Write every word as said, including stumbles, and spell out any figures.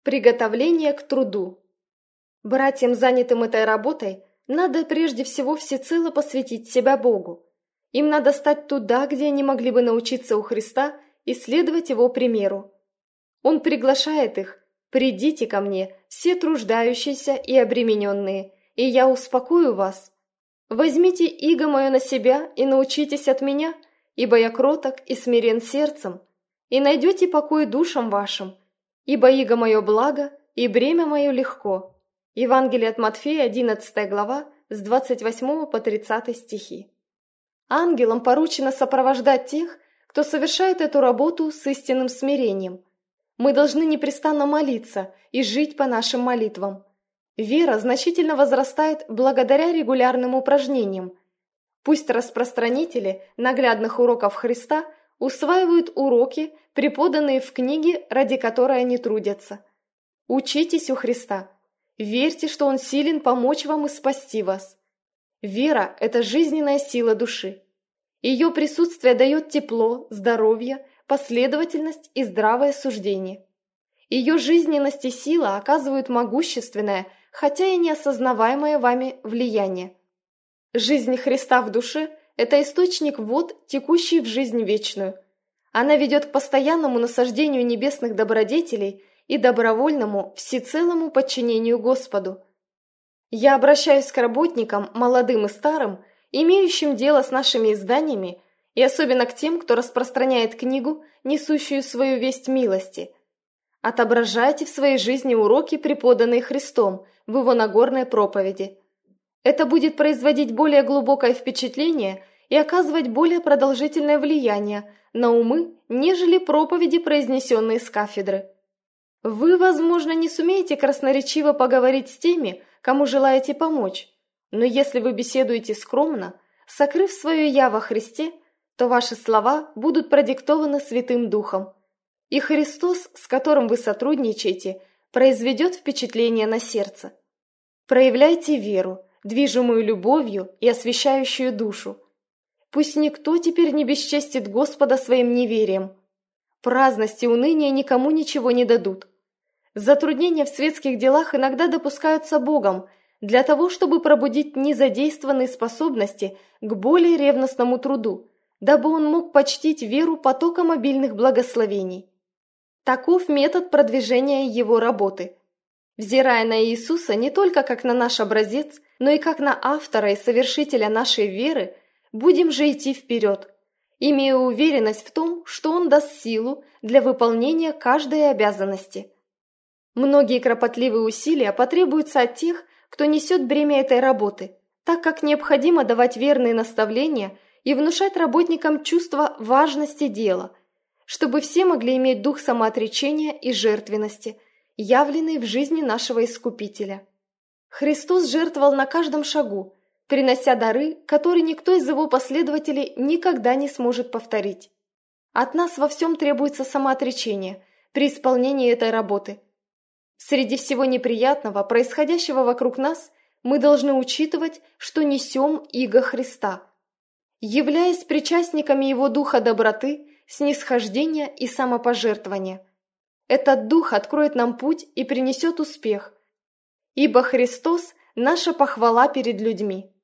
Приготовление к труду. Братьям, занятым этой работой, надо прежде всего всецело посвятить себя Богу. Им надо стать туда, где они могли бы научиться у Христа и следовать Его примеру. Он приглашает их: «Придите ко мне, все труждающиеся и обремененные, и я успокою вас. Возьмите иго мое на себя и научитесь от меня, ибо я кроток и смирен сердцем, и найдете покой душам вашим, ибо иго мое благо, и бремя мое легко». Евангелие от Матфея, одиннадцатая глава, с двадцать восьмого по тридцатый стихи. Ангелам поручено сопровождать тех, кто совершает эту работу с истинным смирением. Мы должны непрестанно молиться и жить по нашим молитвам. Вера значительно возрастает благодаря регулярным упражнениям. Пусть распространители наглядных уроков Христа усваивают уроки, преподанные в книге, ради которой они трудятся. Учитесь у Христа. Верьте, что Он силен помочь вам и спасти вас. Вера – это жизненная сила души. Ее присутствие дает тепло, здоровье, последовательность и здравое суждение. Ее жизненность и сила оказывают могущественное, хотя и неосознаваемое вами влияние. Жизнь Христа в душе – это источник вод, текущий в жизнь вечную. Она ведет к постоянному насаждению небесных добродетелей и добровольному, всецелому подчинению Господу. Я обращаюсь к работникам, молодым и старым, имеющим дело с нашими изданиями, и особенно к тем, кто распространяет книгу, несущую свою весть милости. Отображайте в своей жизни уроки, преподанные Христом в Его Нагорной проповеди. Это будет производить более глубокое впечатление и оказывать более продолжительное влияние на умы, нежели проповеди, произнесенные с кафедры. Вы, возможно, не сумеете красноречиво поговорить с теми, кому желаете помочь, но если вы беседуете скромно, сокрыв свое «я» во Христе, то ваши слова будут продиктованы Святым Духом, и Христос, с которым вы сотрудничаете, произведет впечатление на сердце. Проявляйте веру, движимую любовью и освящающую душу. Пусть никто теперь не бесчестит Господа своим неверием. Праздность и уныние никому ничего не дадут. Затруднения в светских делах иногда допускаются Богом для того, чтобы пробудить незадействованные способности к более ревностному труду, дабы он мог почтить веру потоком обильных благословений. Таков метод продвижения его работы. Взирая на Иисуса не только как на наш образец, но и как на автора и совершителя нашей веры, будем же идти вперед, имея уверенность в том, что Он даст силу для выполнения каждой обязанности. Многие кропотливые усилия потребуются от тех, кто несет бремя этой работы, так как необходимо давать верные наставления и внушать работникам чувство важности дела, чтобы все могли иметь дух самоотречения и жертвенности, явленный в жизни нашего Искупителя. Христос жертвовал на каждом шагу, принося дары, которые никто из Его последователей никогда не сможет повторить. От нас во всем требуется самоотречение при исполнении этой работы. Среди всего неприятного, происходящего вокруг нас, мы должны учитывать, что несем иго Христа. Являясь причастниками Его духа доброты, снисхождения и самопожертвования. Этот дух откроет нам путь и принесет успех, ибо Христос – наша похвала перед людьми.